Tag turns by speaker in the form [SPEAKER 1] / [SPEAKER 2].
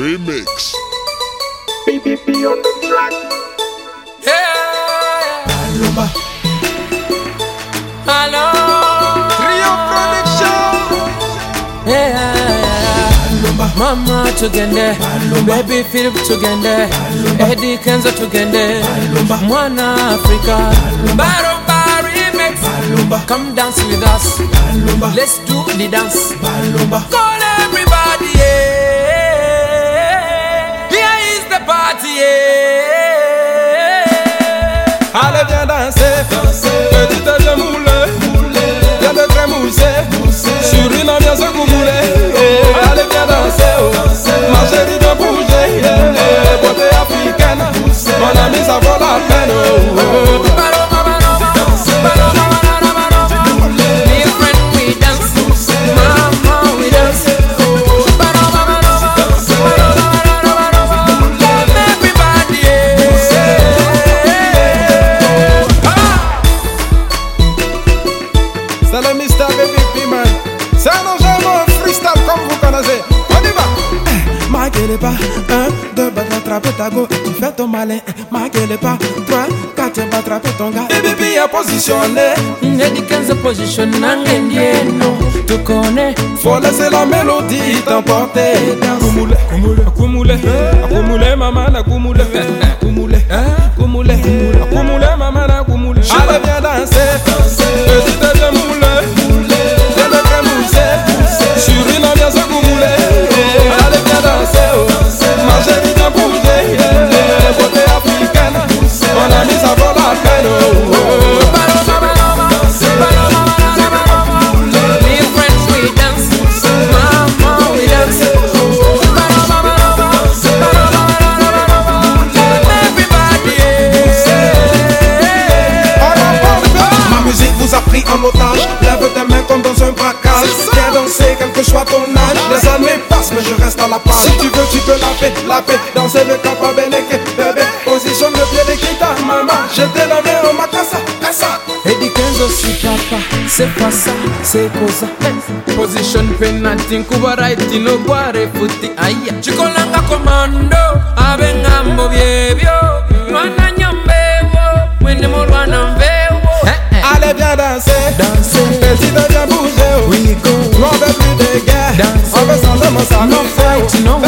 [SPEAKER 1] Remix.
[SPEAKER 2] PPP on the track.
[SPEAKER 3] Yeah.
[SPEAKER 4] Paloma.
[SPEAKER 3] Hello.
[SPEAKER 4] Rio Production.
[SPEAKER 3] Yeah.
[SPEAKER 4] Paloma.
[SPEAKER 3] Mama tugende,
[SPEAKER 4] Paloma.
[SPEAKER 3] Baby Philip tugende,
[SPEAKER 4] Paloma.
[SPEAKER 3] Eddie Kenzo tugende,
[SPEAKER 4] Paloma.
[SPEAKER 3] Mwana Africa.
[SPEAKER 4] Paloma.
[SPEAKER 3] Barumba remix.
[SPEAKER 4] Paloma.
[SPEAKER 3] Come dance with us.
[SPEAKER 4] Paloma.
[SPEAKER 3] Let's do the dance.
[SPEAKER 4] Paloma.
[SPEAKER 3] Call everybody. Yeah. Here is the party. Yeah.
[SPEAKER 4] Allez viens danser, petite je moule, viens de trémousser, sur une ambiance gourmoulée. Allez viens danser, ma chérie de bouger, beauté africaine, mon ami ça vaut la peine. C'est le Mr. PPP man. C'est un enchaînement freestyle comme vous connaissez. On y va. Ma gueule est pas 1, 2, va t'attraper ta go et tu fais ton malin. Ma gueule est pas 3, 4, va attraper ton gars. PPP est positionné.
[SPEAKER 3] Eddie Kenzo position nangendieno. Tu connais.
[SPEAKER 4] Faut laisser la mélodie t'emporter. Koumoule, koumoule, koumoule, koumoule, maman, na koumoule, koumoule, koumoule, koumoule, maman, na koumoule. Allez viens danser, petite je moule, viens de trémousser, sur une ambiance koumoule. Allez viens danser, ma chérie de bouger, beauté africaine, mon ami ça vaut la peine. En otage, lève tes mains comme dans un braquage. Viens danser, quel que soit ton âge. Les années passent, mais je reste à la page. Si tu veux, tu peux la paix. Danser le capa beneke, bébé. Positionne le pied de guitare, maman. J'étais la main en ma casa, casa.
[SPEAKER 3] Eddie Kenzo si papa, c'est pas ça, c'est cosa. Position penalty, kuba right, no guare futi. Aïe, chikolanga commando, abenga mobiebio. Mwana nyambewo, mwene molwana mbewo.
[SPEAKER 4] Allez viens danser,
[SPEAKER 3] Danser,
[SPEAKER 4] petit de bien bouger.
[SPEAKER 3] we go.
[SPEAKER 4] On veut plus de guerre,
[SPEAKER 3] Danser.
[SPEAKER 4] on veut simplement
[SPEAKER 3] No
[SPEAKER 4] s'amuser.
[SPEAKER 3] fight, no